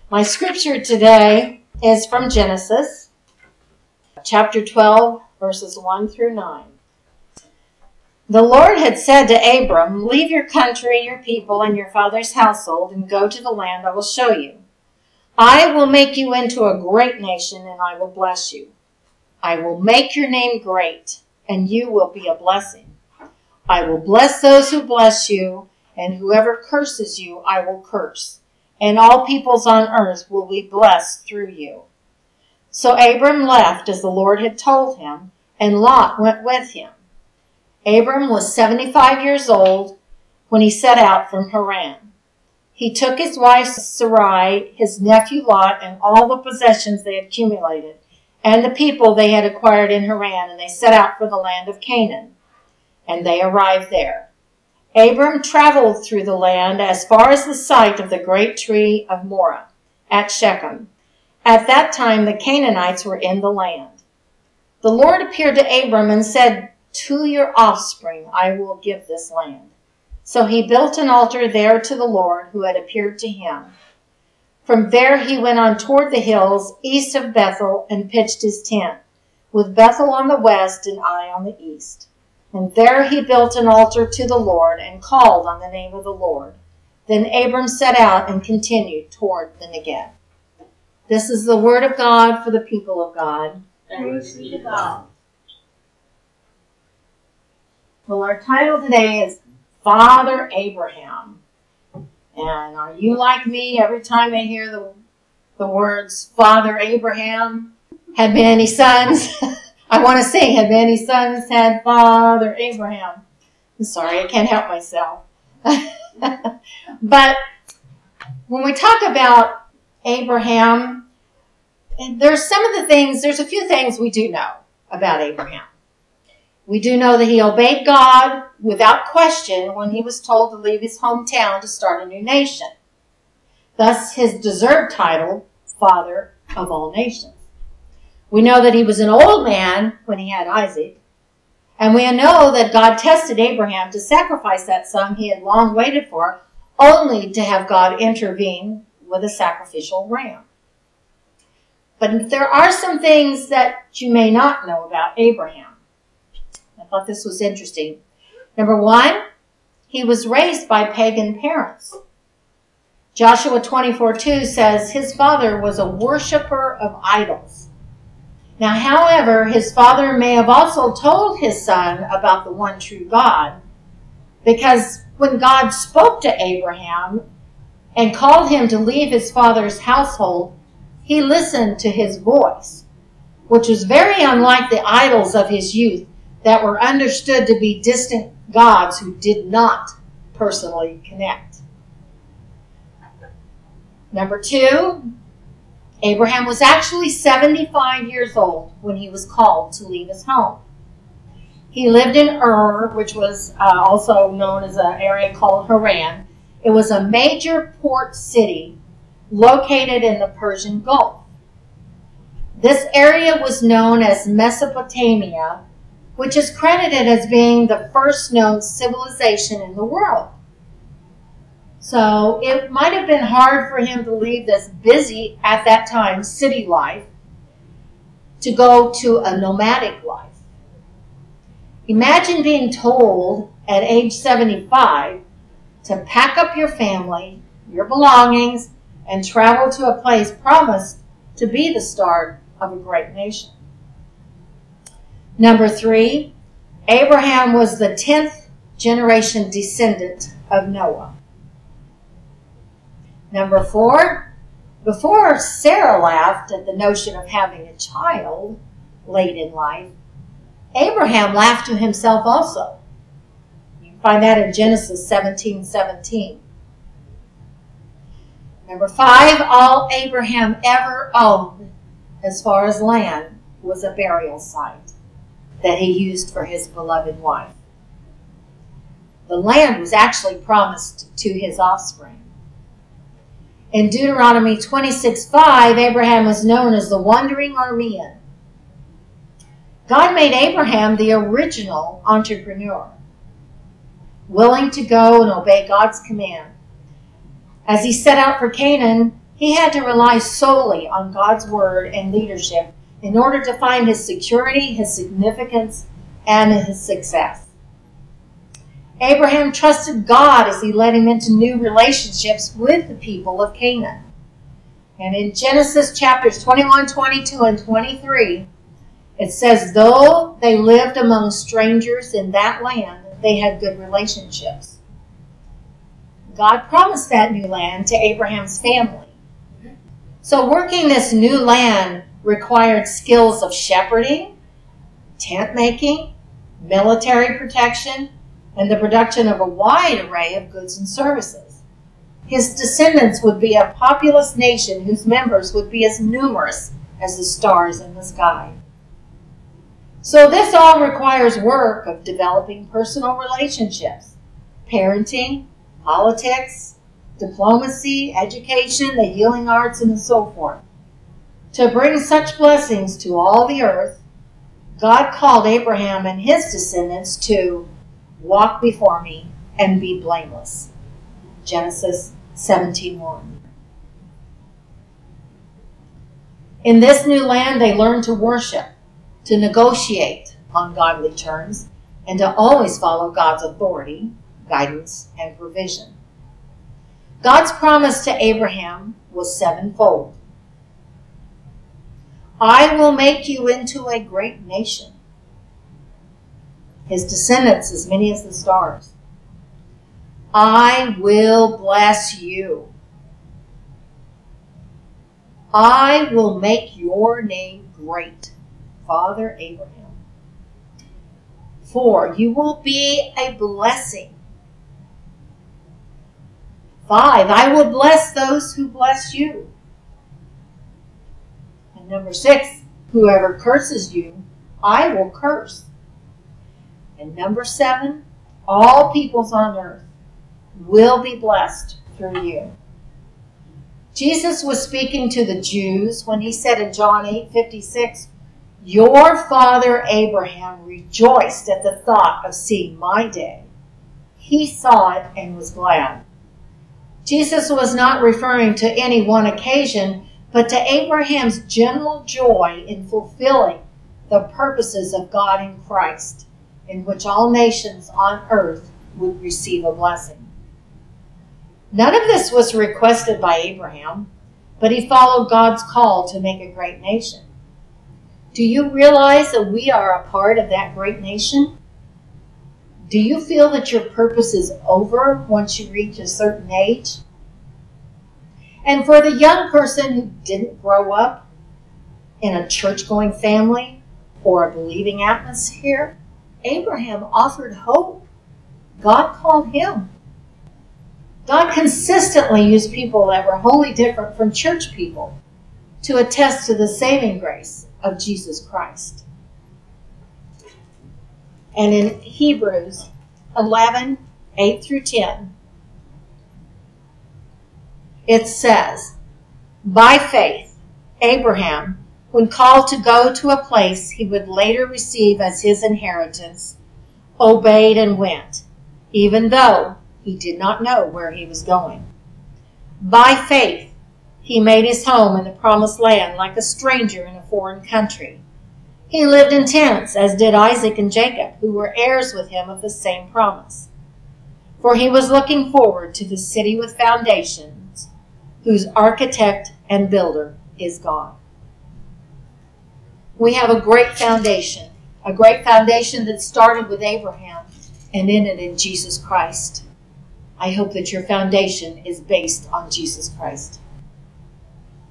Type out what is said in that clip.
My scripture today is from Genesis, chapter 12, verses 1 through 9. The Lord had said to Abram, "Leave your country, your people, and your father's household, and go to the land I will show you. I will make you into a great nation, and I will bless you. I will make your name great, and you will be a blessing. I will bless those who bless you, and whoever curses you, I will curse. And all peoples on earth will be blessed through you." So Abram left as the Lord had told him, and Lot went with him. Abram was 75 years old when he set out from Haran. He took his wife Sarai, his nephew Lot, and all the possessions they had accumulated, and the people they had acquired in Haran, and they set out for the land of Canaan. And they arrived there. Abram traveled through the land as far as the site of the great tree of Moreh at Shechem. At that time the Canaanites were in the land. The Lord appeared to Abram and said, "To your offspring I will give this land." So he built an altar there to the Lord who had appeared to him. From there he went on toward the hills east of Bethel and pitched his tent, with Bethel on the west and Ai on the east. And there he built an altar to the Lord and called on the name of the Lord. Then Abram set out and continued toward the Negev. This is the word of God for the people of God. Thanks be to God. Well, our title today is Father Abraham. And are you like me? Every time I hear the words Father Abraham, had many sons. I want to sing, had many sons, had Father Abraham. I'm sorry, I can't help myself. But when we talk about Abraham, there's a few things we do know about Abraham. We do know that he obeyed God without question when he was told to leave his hometown to start a new nation. Thus, his deserved title, Father of all nations. We know that he was an old man when he had Isaac. And we know that God tested Abraham to sacrifice that son he had long waited for, only to have God intervene with a sacrificial ram. But there are some things that you may not know about Abraham. I thought this was interesting. Number one, he was raised by pagan parents. Joshua 24:2 says his father was a worshiper of idols. Now, however, his father may have also told his son about the one true God, because when God spoke to Abraham and called him to leave his father's household, he listened to his voice, which was very unlike the idols of his youth that were understood to be distant gods who did not personally connect. Number two, Abraham was actually 75 years old when he was called to leave his home. He lived in Ur, which was also known as an area called Haran. It was a major port city located in the Persian Gulf. This area was known as Mesopotamia, which is credited as being the first known civilization in the world. So it might have been hard for him to leave this busy, at that time, city life to go to a nomadic life. Imagine being told at age 75 to pack up your family, your belongings, and travel to a place promised to be the start of a great nation. Number three, Abraham was the 10th generation descendant of Noah. Number four, before Sarah laughed at the notion of having a child late in life, Abraham laughed to himself also. You can find that in Genesis 17:17. Number five, all Abraham ever owned, as far as land, was a burial site that he used for his beloved wife. The land was actually promised to his offspring. In Deuteronomy 26:5, Abraham was known as the wandering Aramean. God made Abraham the original entrepreneur, willing to go and obey God's command. As he set out for Canaan, He had to rely solely on God's word and leadership in order to find his security, his significance, and his success. Abraham trusted God as he led him into new relationships with the people of Canaan. And in Genesis chapters 21, 22, and 23, it says, though they lived among strangers in that land, they had good relationships. God promised that new land to Abraham's family. So working this new land required skills of shepherding, tent making, military protection, and the production of a wide array of goods and services. His descendants would be a populous nation whose members would be as numerous as the stars in the sky. So this all requires work of developing personal relationships, parenting, politics, diplomacy, education, the healing arts, and so forth. To bring such blessings to all the earth, God called Abraham and his descendants to walk before me and be blameless. Genesis 17:1. In this new land, they learned to worship, to negotiate on godly terms, and to always follow God's authority, guidance, and provision. God's promise to Abraham was sevenfold. I will make you into a great nation. His descendants as many as the stars. I will bless you. I will make your name great, Father Abraham. 4, you will be a blessing. 5, I will bless those who bless you. And number 6, whoever curses you, I will curse. And number 7, all peoples on earth will be blessed through you. Jesus was speaking to the Jews when he said in John 8:56, your father Abraham rejoiced at the thought of seeing my day. He saw it and was glad. Jesus was not referring to any one occasion, but to Abraham's general joy in fulfilling the purposes of God in Christ, in which all nations on earth would receive a blessing. None of this was requested by Abraham, but he followed God's call to make a great nation. Do you realize that we are a part of that great nation? Do you feel that your purpose is over once you reach a certain age? And for the young person who didn't grow up in a church-going family or a believing atmosphere, Abraham offered hope. God called him. God consistently used people that were wholly different from church people to attest to the saving grace of Jesus Christ. And in Hebrews 11:8-10, it says, by faith, Abraham, when called to go to a place he would later receive as his inheritance, obeyed and went, even though he did not know where he was going. By faith, he made his home in the promised land like a stranger in a foreign country. He lived in tents, as did Isaac and Jacob, who were heirs with him of the same promise. For he was looking forward to the city with foundations, whose architect and builder is God. We have a great foundation that started with Abraham and ended in Jesus Christ. I hope that your foundation is based on Jesus Christ.